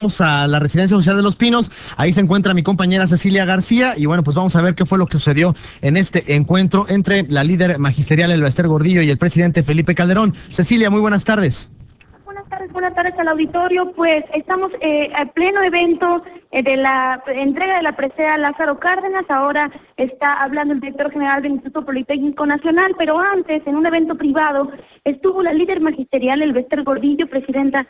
Vamos a la residencia oficial de Los Pinos. Ahí se encuentra mi compañera Cecilia García y bueno, pues vamos a ver qué fue lo que sucedió en este encuentro entre la líder magisterial Elba Ester Gordillo y el presidente Felipe Calderón. Cecilia, muy buenas tardes. Buenas tardes al auditorio. Pues estamos a pleno evento de la entrega de la presea Lázaro Cárdenas. Ahora está hablando el director general del Instituto Politécnico Nacional, pero antes, en un evento privado, estuvo la líder magisterial Elba Ester Gordillo, presidenta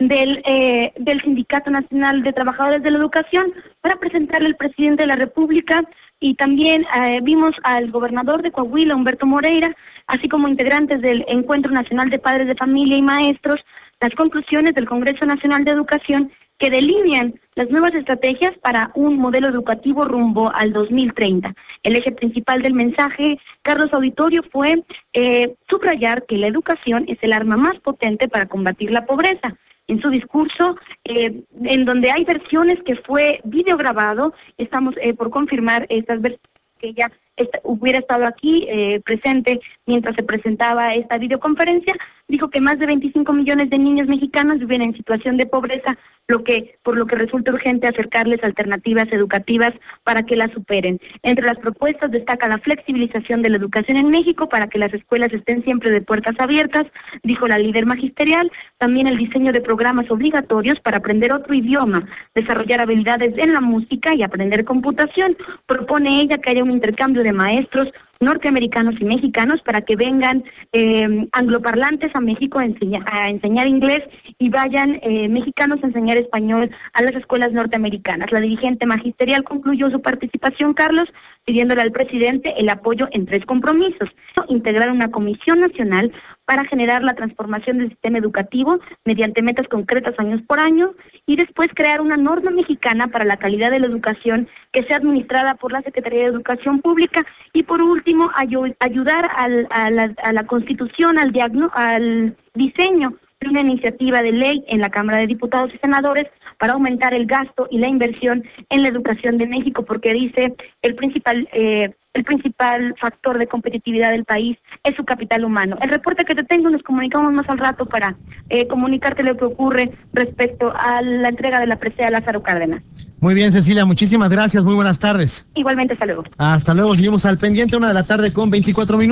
del Sindicato Nacional de Trabajadores de la Educación, para presentarle al presidente de la República, y también vimos al gobernador de Coahuila, Humberto Moreira, así como integrantes del Encuentro Nacional de Padres de Familia y Maestros, las conclusiones del Congreso Nacional de Educación que delinean las nuevas estrategias para un modelo educativo rumbo al 2030. El eje principal del mensaje, Carlos Auditorio, fue subrayar que la educación es el arma más potente para combatir la pobreza. En su discurso, en donde hay versiones que fue videograbado, estamos por confirmar estas versiones, que ella hubiera estado aquí presente mientras se presentaba esta videoconferencia. Dijo que más de 25 millones de niños mexicanos viven en situación de pobreza, por lo que resulta urgente acercarles alternativas educativas para que las superen. Entre las propuestas destaca la flexibilización de la educación en México para que las escuelas estén siempre de puertas abiertas, dijo la líder magisterial. También el diseño de programas obligatorios para aprender otro idioma, desarrollar habilidades en la música y aprender computación. Propone ella que haya un intercambio de maestros norteamericanos y mexicanos para que vengan angloparlantes a México a enseñar inglés y vayan mexicanos a enseñar español a las escuelas norteamericanas. La dirigente magisterial concluyó su participación, Carlos, pidiéndole al presidente el apoyo en 3 compromisos: integrar una comisión nacional para generar la transformación del sistema educativo mediante metas concretas años por año, y después crear una norma mexicana para la calidad de la educación que sea administrada por la Secretaría de Educación Pública, y por último ayudar a la constitución, al diseño de una iniciativa de ley en la Cámara de Diputados y Senadores para aumentar el gasto y la inversión en la educación de México, porque dice el principal factor de competitividad del país es su capital humano. El reporte que te tengo, nos comunicamos más al rato para comunicarte lo que ocurre respecto a la entrega de la presea Lázaro Cárdenas. Muy bien, Cecilia, muchísimas gracias, muy buenas tardes. Igualmente, hasta luego. Hasta luego, seguimos al pendiente, 1 de la tarde con 24 minutos.